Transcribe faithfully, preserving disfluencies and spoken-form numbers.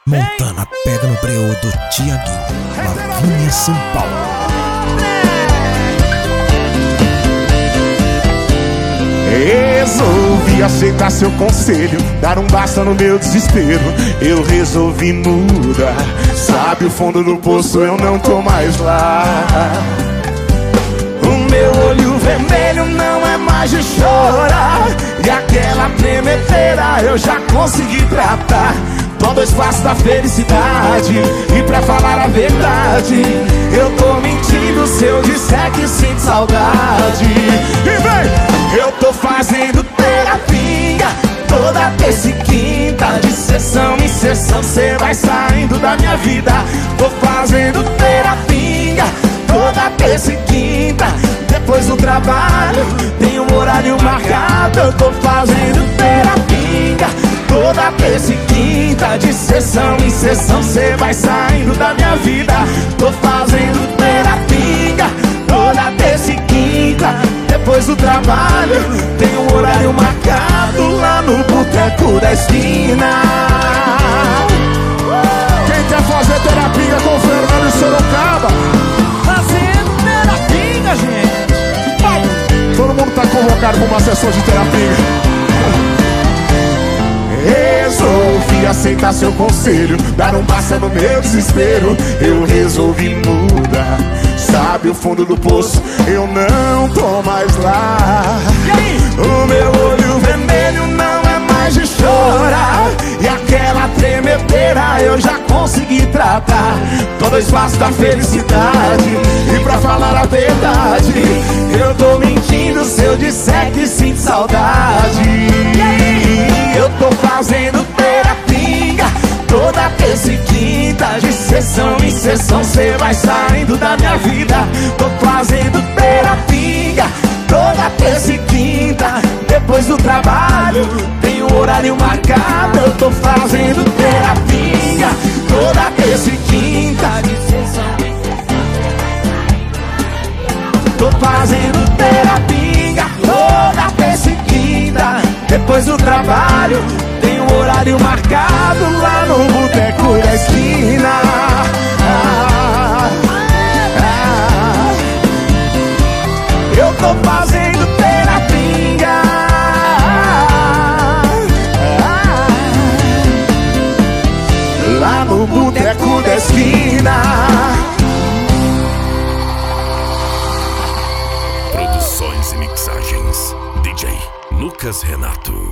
Montana pega no breu do Tiaguinho, Lavínia, São Paulo. Resolvi aceitar seu conselho, dar um basta no meu desespero. Eu resolvi mudar, sabe o fundo do poço, eu não tô mais lá. O meu olho vermelho não é mais de chorar, e aquela tremedeira eu já consegui tratar. Tô dois passos da felicidade, e pra falar a verdade, eu tô mentindo se eu disser que sinto saudade. E vem! Eu tô fazendo terapia toda terça e quinta, de sessão em sessão cê vai saindo da minha vida. Tô fazendo terapia toda terça e quinta, depois do trabalho tem um horário marcado. Eu tô fazendo terapia toda terça e quinta, de sessão em sessão cê vai saindo da minha vida. Tô fazendo terapia toda terça e quinta, depois do trabalho tem um horário marcado lá no boteco da esquina. Quem quer fazer terapia com o Fernando e Sorocaba? Fazendo terapia, gente. Vai. Todo mundo tá convocado pra uma sessão de terapia. Resolvi aceitar seu conselho, dar um basta no meu desespero. Eu resolvi mudar, sabe o fundo do poço, eu não tô mais lá. O meu olho vermelho não é mais de chorar, e aquela tremedeira eu já consegui tratar. Tô dois passos da felicidade, e pra falar a verdade, eu tô mentindo se eu disser que sinto saudade. Eu tô fazendo terapia toda terça e quinta, de sessão em sessão cê vai saindo da minha vida. Tô fazendo terapia toda terça e quinta, depois do trabalho tem um horário marcado. Eu tô fazendo terapia toda terça e quinta, de sessão em sessão. Tô fazendo terapia toda terça e quinta, depois do trabalho tem um horário marcado lá no boteco da esquina. Ah, ah, eu tô fazendo terapia ah, lá no boteco da esquina. Produções e mixagens D J Lucas Renato.